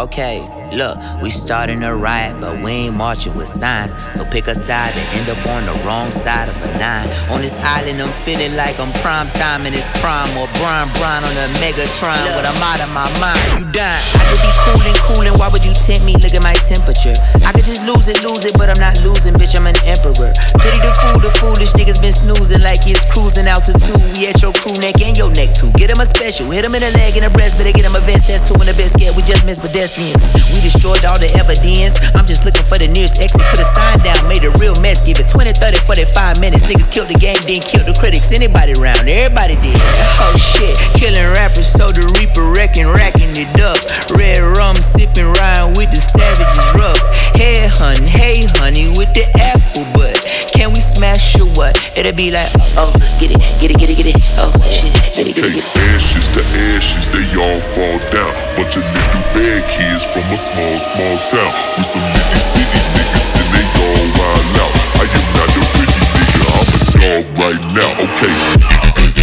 Okay, look, we starting a riot, but we ain't marching with signs. So pick a side and end up on the wrong side of a nine. On this island, I'm feeling like I'm prime time in this prime, or Brian on a Megatron. But I'm out of my mind, you dying. I could be coolin', why would you tempt me? Look at my temperature. I could just lose it, but I'm not losing, bitch, I'm an emperor. Pity the foolish niggas been snoozing like it's cruising altitude. We at your crew neck and your neck too. Get him a special, hit him in the leg and the breast, better get him a vest, that's two in the best scared. We just miss pedestrians. We destroyed all the evidence. I'm just looking for the nearest exit. Put a sign down, made a real mess. Give it 20, 30, 45 minutes. Niggas killed the game, didn't kill the critics. Anybody around, everybody did. Oh shit, killing rappers, so the Reaper racking it up. Red rum sipping, riding with the savages rough. Hey honey, with the apple butt. Can we smash or what? It'll be like, oh, get it. Oh shit, get it. Ashes to ashes, they all fall down. Bunch of little bad kids from a small town. With some nitty city niggas and they all wild out. I am not a pretty nigga, I'm a dog right now, okay.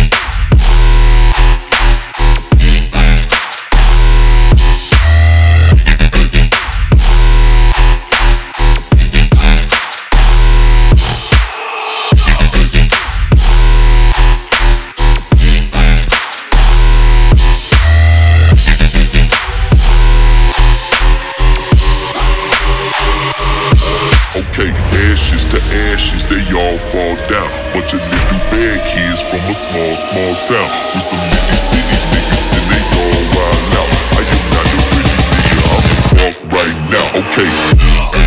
Ashes to ashes, they all fall down. Bunch of little bad kids from a small town. With some nitty city niggas and they all wild out. I am not a pretty nigga, I'm a dog right now, okay.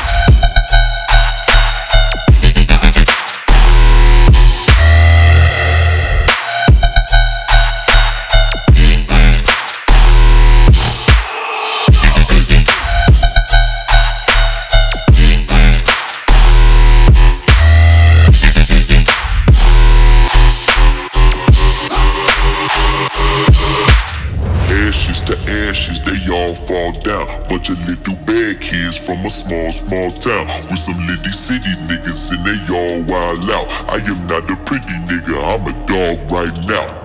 Ashes to ashes, they all fall down. Bunch of little bad kids from a small town. With some litty city niggas and they all wild out. I am not a pretty nigga, I'm a dog right now.